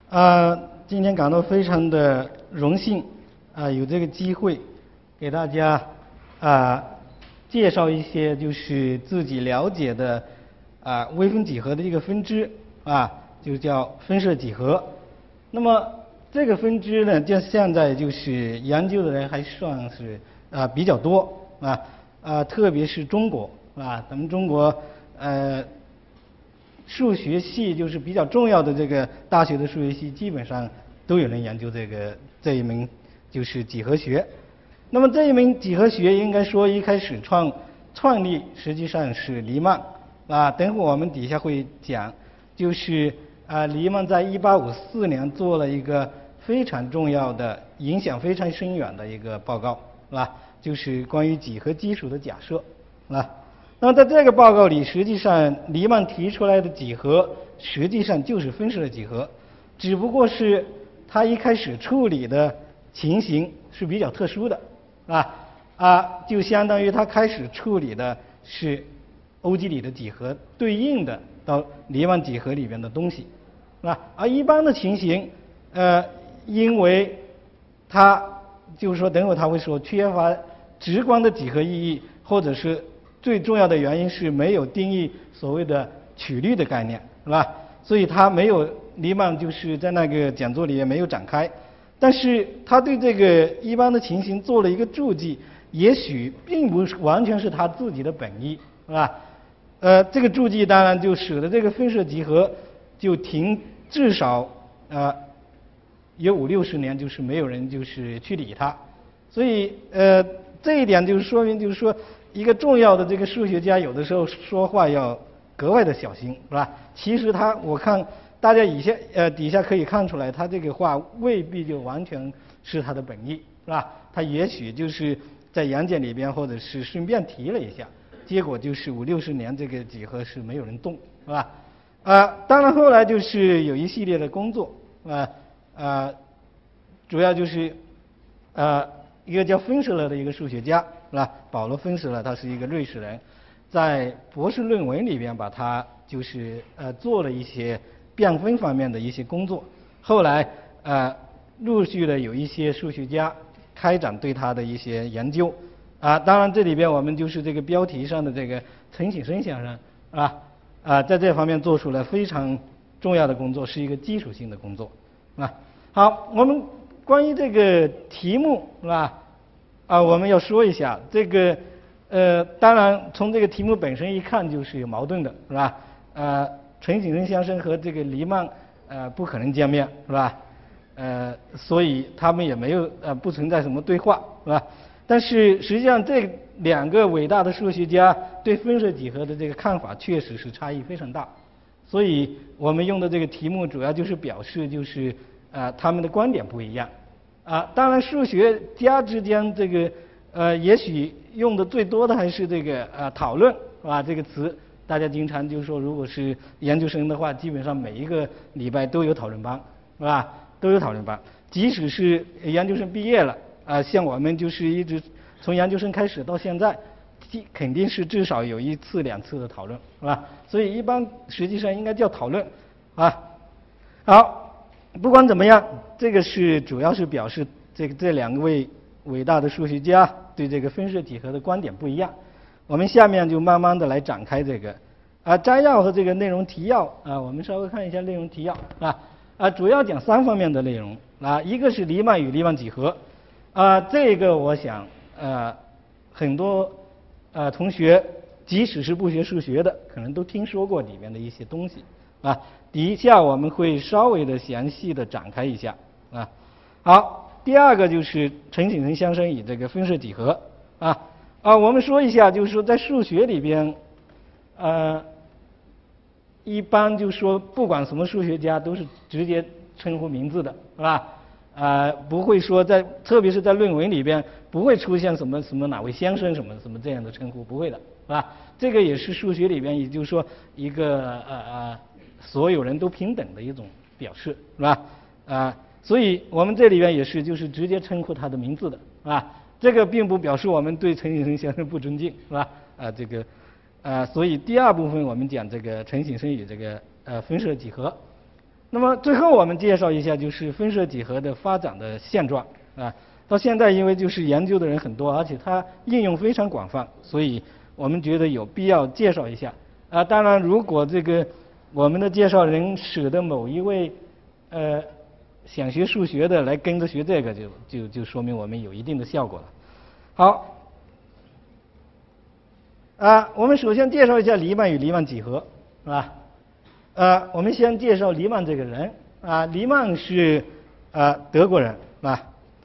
今天感到非常的荣幸，有这个机会给大家介绍一些就是自己了解的微分几何的一个分支就叫分射几何。那么这个分支呢，就现在就是研究的人还算是比较多特别是中国咱们中国数学系就是比较重要的这个大学的数学系，基本上都有人研究这一门就是几何学。那么这一门几何学应该说一开始创立实际上是黎曼等会我们底下会讲，就是黎曼在1854年做了一个非常重要的、影响非常深远的一个报告就是关于几何基础的假设那么在这个报告里，实际上黎曼提出来的几何实际上就是分射几何，只不过是他一开始处理的情形是比较特殊的就相当于他开始处理的是欧几里得几何对应的到黎曼几何里边的东西而一般的情形因为他就是说等会他会说缺乏直观的几何意义，或者是最重要的原因是没有定义所谓的曲率的概念所以他没有，黎曼就是在那个讲座里也没有展开，但是他对这个一般的情形做了一个注记，也许并不完全是他自己的本意这个注记当然就使得这个分射几何就至少有50-60年就是没有人就是去理它，所以这一点就是说明就是说一个重要的这个数学家有的时候说话要格外的小心其实我看大家底下可以看出来，他这个话未必就完全是他的本意他也许就是在演讲里边或者是顺便提了一下，结果就是50-60年这个几何是没有人动当然后来就是有一系列的工作主要就是一个叫芬舍勒的一个数学家保罗·芬舍勒，他是一个瑞士人，在博士论文里边把他就是做了一些变分方面的一些工作，后来陆续的有一些数学家开展对他的一些研究当然这里边我们就是这个标题上的这个陈省身先生在这方面做出了非常重要的工作，是一个基础性的工作好，我们关于这个题目我们要说一下这个当然从这个题目本身一看就是有矛盾的陈省身先生和这个黎曼不可能见面所以他们也没有不存在什么对话但是实际上这两个伟大的数学家对分射几何的这个看法确实是差异非常大，所以我们用的这个题目主要就是表示就是他们的观点不一样当然数学家之间这个也许用的最多的还是这个讨论这个词，大家经常就说如果是研究生的话，基本上每一个礼拜都有讨论班都有讨论班，即使是研究生毕业了像我们就是一直从研究生开始到现在肯定是至少有1次2次的讨论所以一般实际上应该叫讨论好，不管怎么样，这个是主要是表示这两位伟大的数学家对这个分射几何的观点不一样。我们下面就慢慢的来展开这个摘要和这个内容提要我们稍微看一下内容提要主要讲3方面的内容一个是黎曼与黎曼几何这个我想很多同学即使是不学数学的可能都听说过里面的一些东西底下我们会稍微的详细的展开一下好，第二个就是陈省身先生与这个分射几何我们说一下就是说在数学里边一般就说不管什么数学家都是直接称呼名字的不会说特别是在论文里边不会出现什么哪位先生什么这样的称呼，不会的这个也是数学里边也就是说一个所有人都平等的一种表示所以我们这里边也是就是直接称呼他的名字的这个并不表示我们对陈省身先生不尊敬这个所以第二部分我们讲这个陈省身与这个分射几何那么最后我们介绍一下就是分射几何的发展的现状啊。到现在因为就是研究的人很多，而且它应用非常广泛，所以我们觉得有必要介绍一下啊。当然，如果这个我们的介绍人使得某一位想学数学的来跟着学这个，就说明我们有一定的效果了。好。我们首先介绍一下黎曼与黎曼几何，是吧？我们先介绍黎曼这个人黎曼是德国人，是吧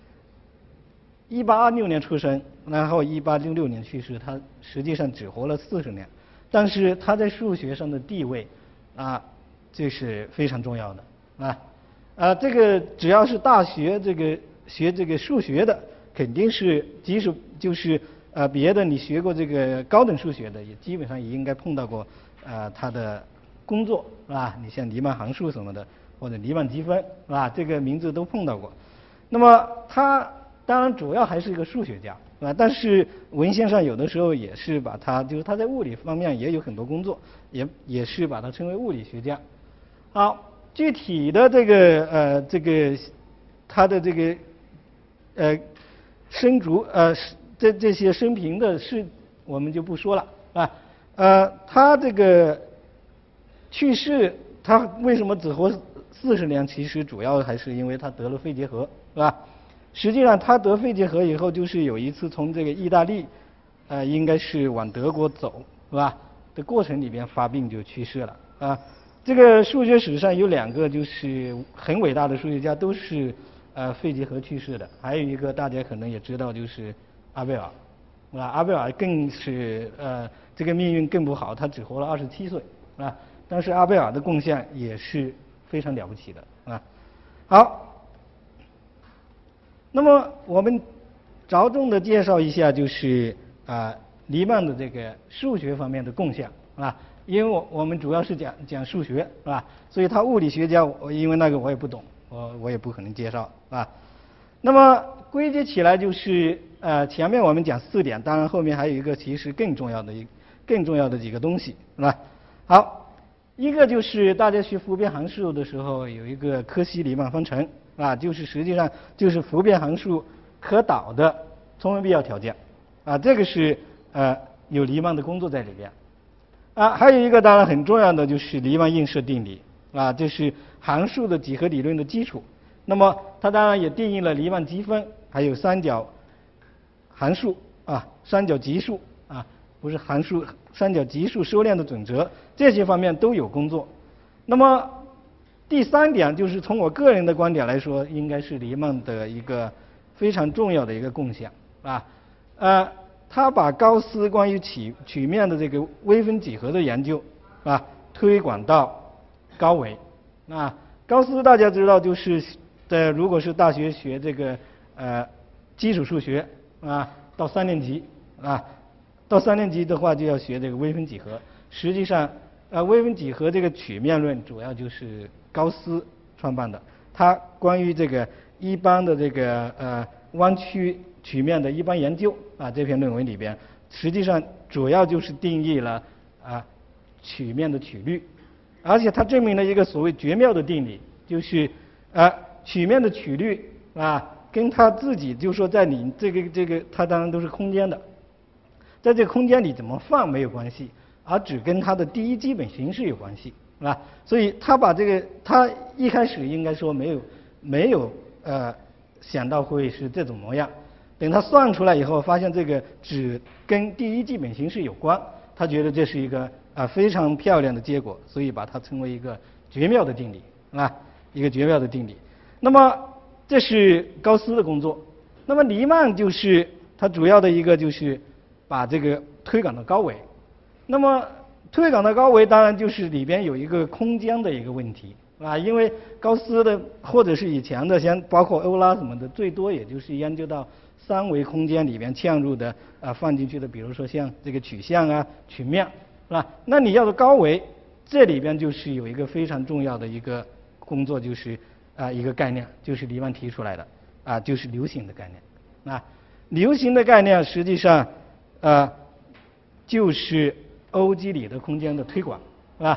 ？1826年出生，然后1866年去世，他实际上只活了40年，但是他在数学上的地位这是非常重要的这个只要是大学学这个数学的，肯定是即使就是别的你学过这个高等数学的，也基本上也应该碰到过他的工作，是吧？你像黎曼函数什么的，或者黎曼积分，是吧？这个名字都碰到过。那么他当然主要还是一个数学家，是吧？但是文献上有的时候也是把他，就是他在物理方面也有很多工作，也是把他称为物理学家。好，具体的这个他的这个生卒这些生平的事我们就不说了他这个去世，他为什么只活40年？其实主要还是因为他得了肺结核，是吧？实际上他得肺结核以后，就是有一次从这个意大利应该是往德国走，是吧？的过程里边发病就去世了这个数学史上有2个就是很伟大的数学家都是肺结核去世的，还有一个大家可能也知道就是阿贝尔阿贝尔更是这个命运更不好，他只活了27岁但是阿贝尔的贡献也是非常了不起的好，那么我们着重的介绍一下就是黎曼的这个数学方面的贡献因为我们主要是讲数学所以他物理学家因为那个我也不懂，我也不可能介绍那么归结起来就是前面我们讲4点，当然后面还有一个其实更重要的几个东西，是吧？好，一个就是大家学复变函数的时候有一个柯西黎曼方程就是实际上就是复变函数可导的充分必要条件这个是有黎曼的工作在里边还有一个当然很重要的就是黎曼映射定理这是函数的几何理论的基础。那么它当然也定义了黎曼积分，还有三角函数三角级数不是函数，三角级数收敛的准则，这些方面都有工作。那么第3点就是从我个人的观点来说，应该是黎曼的一个非常重要的一个贡献他把高斯关于曲面的这个微分几何的研究推广到高维高斯大家知道就是如果是大学学这个基础数学到3年级到3年级的话就要学这个微分几何。实际上微分几何这个曲面论主要就是高斯创办的，他关于这个一般的这个弯曲曲面的一般研究这篇论文里边，实际上主要就是定义了曲面的曲率，而且他证明了一个所谓绝妙的定理，就是曲面的曲率跟他自己就说在你这个它当然都是空间的，在这个空间里怎么放没有关系，而只跟它的第一基本形式有关系所以他把这个他一开始应该说没有想到会是这种模样，等他算出来以后发现这个只跟第一基本形式有关，他觉得这是一个非常漂亮的结果，所以把它称为一个绝妙的定理一个绝妙的定理。那么这是高斯的工作。那么黎曼就是他主要的一个就是把这个推广到高维。那么推广到高维当然就是里边有一个空间的一个问题因为高斯的或者是以前的像包括欧拉什么的，最多也就是研究到3维空间里边嵌入的放进去的，比如说像这个曲项曲面那你要是高维，这里边就是有一个非常重要的一个工作，就是一个概念，就是黎曼提出来的就是流行的概念流行的概念实际上就是欧几里得空间的推广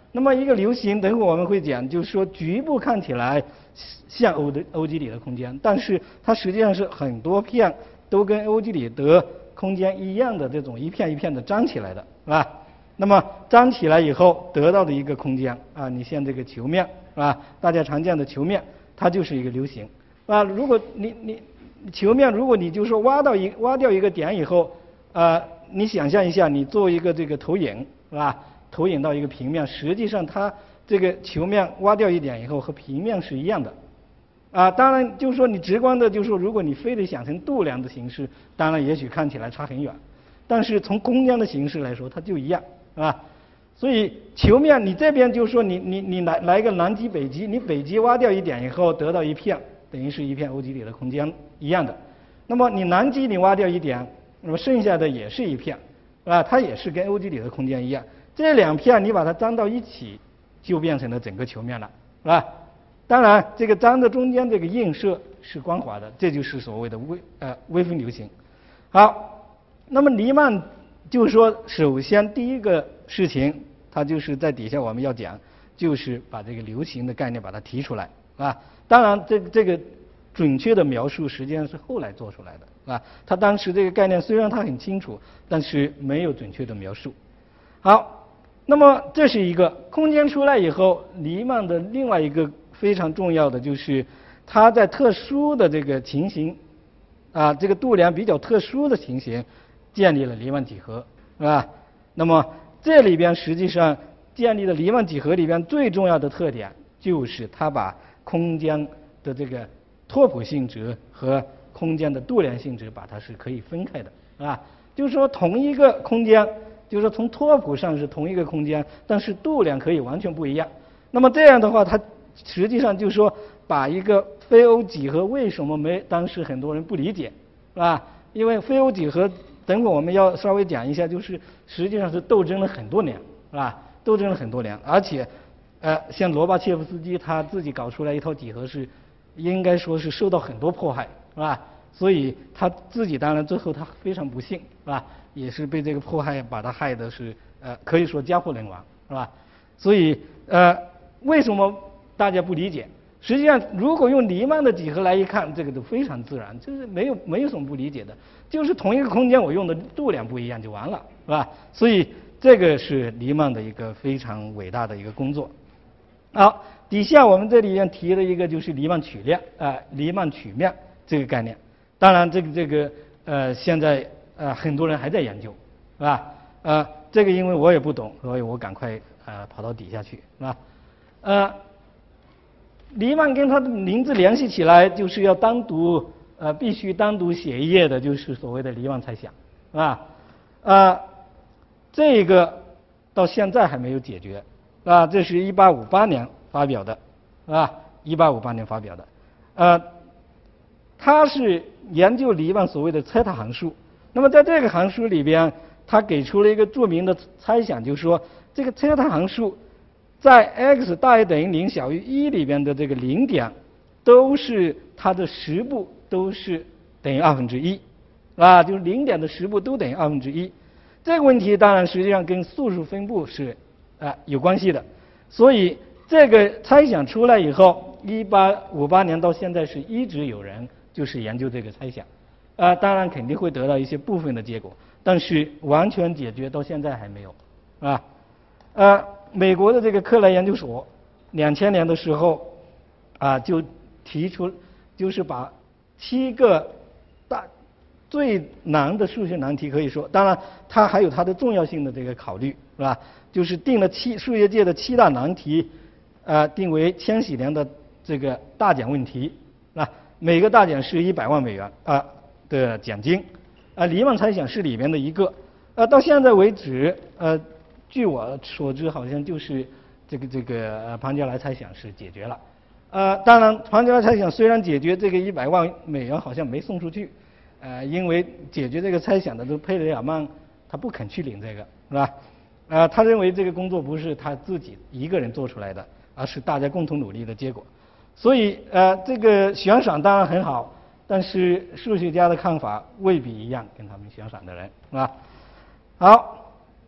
那么一个流形，等会我们会讲，就是说局部看起来像欧几里得空间，但是它实际上是很多片都跟欧几里得空间一样的这种一片一片的张起来的，是吧？那么张起来以后得到的一个空间啊，你像这个球面是吧？大家常见的球面，它就是一个流形啊。如果你球面，如果你就说挖掉一个点以后，你想象一下，你做一个这个投影是吧？投影到一个平面，实际上它这个球面挖掉一点以后和平面是一样的。当然就是说你直观的，就是说如果你非得想成度量的形式，当然也许看起来差很远，但是从空间的形式来说，它就一样，是吧？所以球面你这边就是说你来个南极北极，你北极挖掉一点以后得到一片，等于是一片欧几里得空间一样的。那么你南极你挖掉一点，那么剩下的也是一片，它也是跟欧几里得空间一样。这两片你把它粘到一起，就变成了整个球面了，是吧？当然，这个粘的中间这个映射是光滑的，这就是所谓的微分流形。好，那么黎曼就是说，首先第一个事情，它就是在底下我们要讲，就是把这个流形的概念把它提出来，当然，这个准确的描述实际上是后来做出来的，他当时这个概念虽然他很清楚，但是没有准确的描述。好，那么这是一个空间出来以后，黎曼的另外一个非常重要的就是他在特殊的这个情形，这个度量比较特殊的情形，建立了黎曼几何，是吧？那么这里边实际上建立的黎曼几何里边最重要的特点就是他把空间的这个拓扑性质和空间的度量性质把它是可以分开的，就是说同一个空间，就是说从拓扑上是同一个空间，但是度量可以完全不一样。那么这样的话，它实际上就是说把一个非欧几何为什么当时很多人不理解，是吧？因为非欧几何等会我们要稍微讲一下，就是实际上是斗争了很多年，是吧？斗争了很多年，而且像罗巴切夫斯基他自己搞出来一套几何是应该说是受到很多迫害，是吧？所以他自己当然最后他非常不幸，是吧？也是被这个迫害把他害的是可以说家破人亡，是吧？所以为什么大家不理解？实际上如果用黎曼的几何来一看，这个都非常自然，就是没有什么不理解的，就是同一个空间我用的度量不一样就完了，是吧？所以这个是黎曼的一个非常伟大的一个工作。好，底下我们这里面提了一个就是黎曼曲面，黎曼曲面这个概念。当然这个现在很多人还在研究，是吧？这个因为我也不懂，所以我赶快跑到底下去，是吧？黎曼跟他的名字联系起来，就是要必须单独写一页的，就是所谓的黎曼猜想，是吧？这个到现在还没有解决，这是1858年发表的，是吧？1858年发表的，他是研究黎曼所谓的猜他函数。那么在这个函数里边，他给出了一个著名的猜想，就是说这个猜他函数在 x 大于等于0小于1里边的这个0点，都是它的实部都是等于1/2，就是0点的实部都等于1/2。这个问题当然实际上跟素数分布是有关系的，所以这个猜想出来以后，1858年到现在是一直有人就是研究这个猜想，当然肯定会得到一些部分的结果，但是完全解决到现在还没有，美国的这个克莱研究所2000年的时候就提出，就是把7个最难的数学难题，可以说，当然它还有它的重要性的这个考虑，是吧？就是定了数学界的7大难题，定为千禧年的这个大奖问题，每个大奖是100万美元的奖金，黎曼猜想是里面的一个，到现在为止，据我所知，好像就是这个庞加莱猜想是解决了，当然庞加莱猜想虽然解决，这个100万美元好像没送出去，因为解决这个猜想的都佩雷尔曼他不肯去领这个，是吧？他认为这个工作不是他自己一个人做出来的，而是大家共同努力的结果。所以这个悬赏当然很好，但是数学家的看法未必一样，跟他们悬赏的人，是吧？好，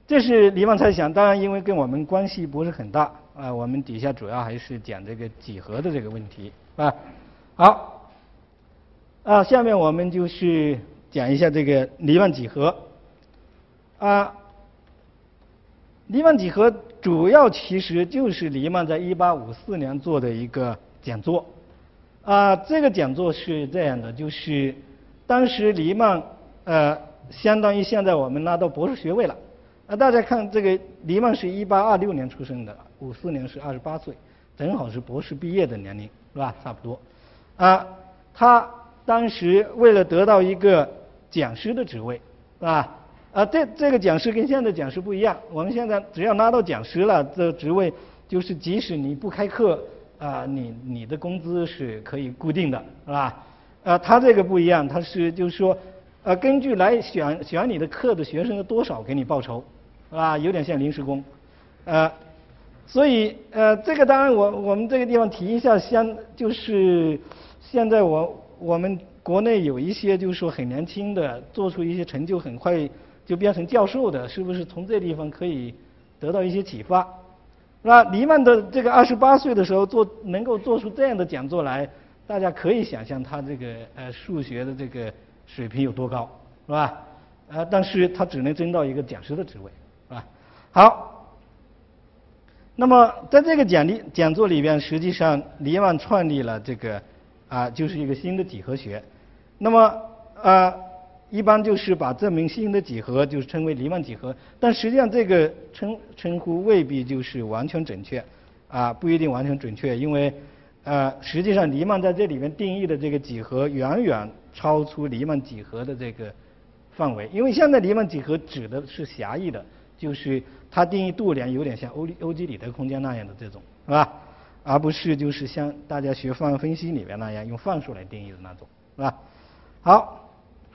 这是黎曼猜想，当然因为跟我们关系不是很大啊，我们底下主要还是讲这个几何的这个问题啊。好，下面我们就是讲一下这个黎曼几何啊。黎曼几何主要其实就是黎曼在1854年做的一个讲座啊。这个讲座是这样的，就是当时黎曼相当于现在我们拿到博士学位了。大家看这个黎曼是1826年出生的，54年是28岁，正好是博士毕业的年龄，是吧？差不多。他当时为了得到一个讲师的职位，是吧？这个讲师跟现在讲师不一样，我们现在只要拿到讲师了，这职位就是即使你不开课你的工资是可以固定的，是吧？他这个不一样，他是就是说根据来选你的课的学生的多少给你报酬。有点像临时工，所以这个当然我们这个地方提一下，就是现在我们国内有一些就是说很年轻的，做出一些成就很快就变成教授的，是不是从这地方可以得到一些启发？那黎曼的这个28岁的时候能够做出这样的讲座来，大家可以想象他这个数学的这个水平有多高，是吧？但是他只能争到一个讲师的职位。好，那么在这个讲座里边，实际上黎曼创立了这个就是一个新的几何学。那么一般就是把这门新的几何就是称为黎曼几何，但实际上这个称呼未必就是完全准确不一定完全准确，因为实际上黎曼在这里面定义的这个几何远远超出黎曼几何的这个范围，因为现在黎曼几何指的是狭义的。就是它定义度联有点像欧几里得空间那样的这种，是吧？而不是就是像大家学方案分析里面那样用范数来定义的那种，是吧？好，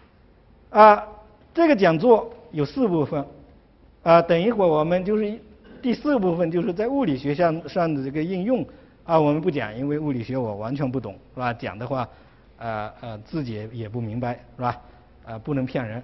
这个讲座有4部分，等一会儿我们就是第4部分就是在物理学上的这个应用我们不讲，因为物理学我完全不懂，是吧？讲的话自己也不明白，是吧？不能骗人，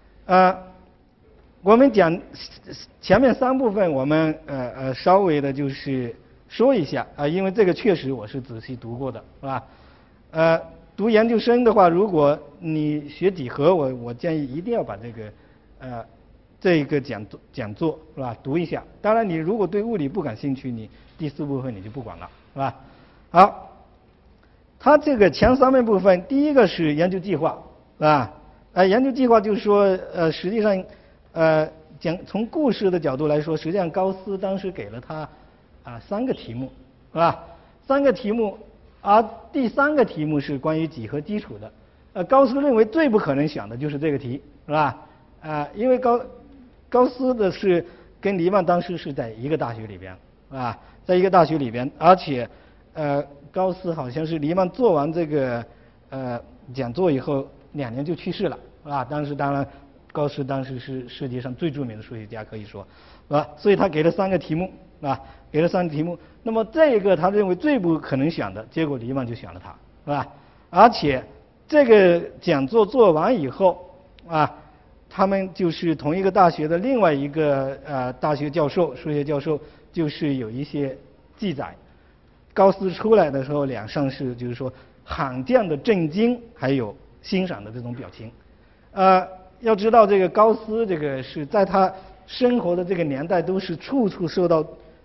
我们讲前面3部分，我们稍微的就是说一下因为这个确实我是仔细读过的，是吧？读研究生的话，如果你学几何，我建议一定要把这一个讲座是吧读一下。当然，你如果对物理不感兴趣，你第4部分你就不管了，是吧？好，它这个前3面部分，第一个是研究计划，是吧？研究计划就是说实际上。从故事的角度来说，实际上高斯当时给了他3个题目，是吧？3个题目，而第3个题目是关于几何基础的。高斯认为最不可能选的就是这个题，是吧？因为高斯的是跟黎曼当时是在一个大学里边，是吧？在一个大学里边，而且高斯好像是黎曼做完这个讲座以后2年就去世了，是吧？当然。高斯当时是世界上最著名的数学家，可以说，是吧？所以他给了3个题目，给了3个题目。那么这个他认为最不可能选的，结果黎曼就选了他，是吧？而且这个讲座做完以后，他们就是同一个大学的另外一个大学教授，数学教授，就是有一些记载，高斯出来的时候脸上是就是说罕见的震惊，还有欣赏的这种表情，要知道这个高斯这个是在他生活的这个年代都是处处受到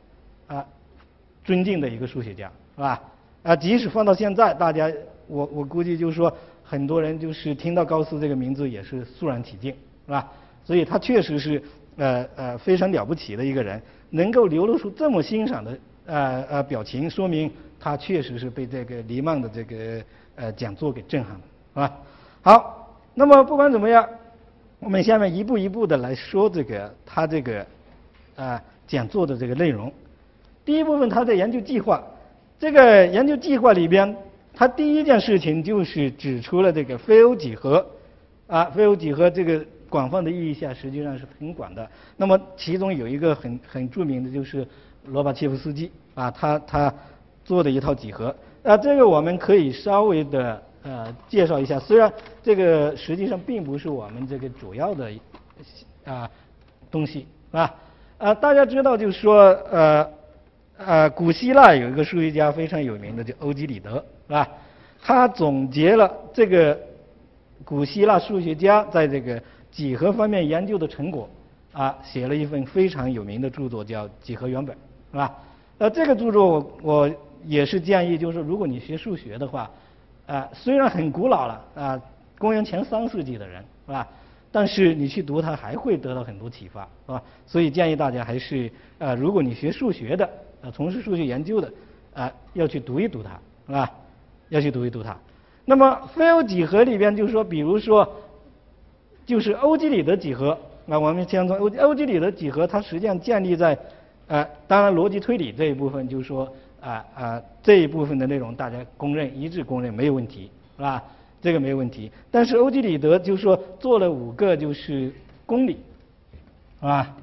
尊敬的一个数学家，是吧？即使放到现在，大家我估计就是说很多人就是听到高斯这个名字也是肃然起敬，是吧？所以他确实是非常了不起的一个人，能够流露出这么欣赏的表情，说明他确实是被这个黎曼的这个讲座给震撼了，是吧？好，那么不管怎么样。我们下面一步一步的来说他这个讲座的这个内容。第一部分他的研究计划，这个研究计划里边，他第一件事情就是指出了这个非欧几何，非欧几何这个广泛的意义下实际上是很广的。那么其中有一个很著名的就是罗巴切夫斯基他做的一套几何，这个我们可以稍微的。介绍一下，虽然这个实际上并不是我们这个主要的东西，是吧？大家知道就是说古希腊有一个数学家非常有名的，叫欧几里得，是吧？他总结了这个古希腊数学家在这个几何方面研究的成果，写了一份非常有名的著作，叫《几何原本》，是吧？这个著作我也是建议，就是如果你学数学的话，虽然很古老了，公元前3世纪的人，是吧？但是你去读它还会得到很多启发，是吧？所以建议大家还是如果你学数学的，从事数学研究的，要去读一读它，是吧？要去读一读它。那么非欧几何里边就是说，比如说就是欧几里得几何，我们先从欧几里得几何，它实际上建立在当然逻辑推理这一部分，就是说这一部分的内容大家一致公认没有问题，是吧？这个没有问题。但是欧几里得就是说做了5个就是公理，是吧？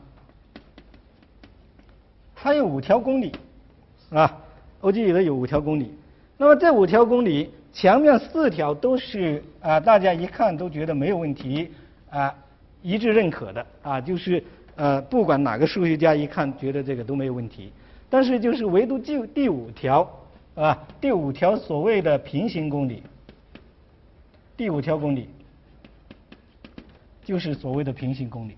它有5条公理，是吧？欧几里得有5条公理。那么这5条公理，前面4条都是大家一看都觉得没有问题，一致认可的，就是不管哪个数学家一看觉得这个都没有问题。但是就是唯独就第5条，第5条所谓的平行公理，第5条公理就是所谓的平行公理。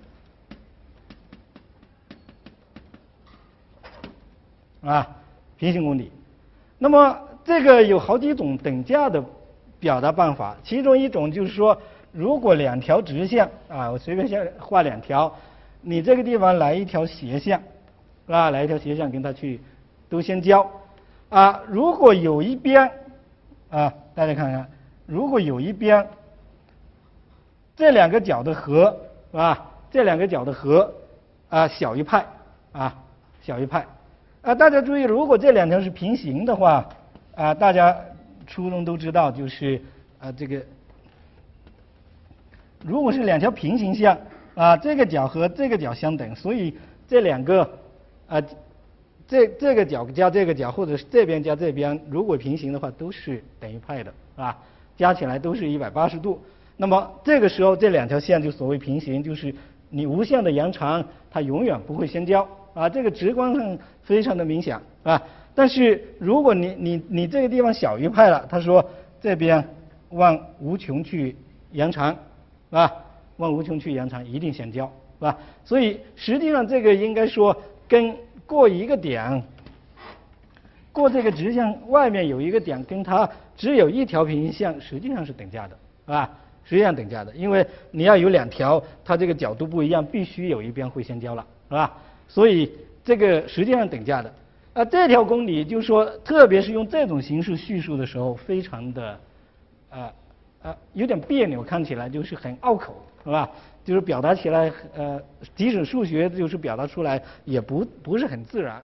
平行公理。那么这个有好几种等价的表达办法，其中一种就是说，如果2条直线，我随便先画2条，你这个地方来一条斜线，来一条斜线跟它去都先交，如果有一边，大家看看，如果有一边这2个角的和，这2个角的和，小于派，小于派。大家注意，如果这2条是平行的话，大家初中都知道，就是这个如果是2条平行线，这个角和这个角相等，所以这2个这个角加这个角，或者是这边加这边，如果平行的话，都是等于派的，加起来都是180度。那么这个时候这2条线就所谓平行，就是你无限的延长，它永远不会相交。这个直观上非常的明显，但是如果你这个地方小于派了，他说这边往无穷去延长，往无穷去延长一定相交，是吧？所以实际上这个应该说跟过一个点，过这个直线外面有一个点，跟它只有1条平行线实际上是等价的，是吧？实际上等价的，因为你要有2条，它这个角度不一样，必须有一边会相交了，是吧？所以这个实际上等价的。这条公理就是说，特别是用这种形式叙述的时候，非常的有点别扭，看起来就是很拗口，是吧？就是表达起来即使数学就是表达出来也不是很自然。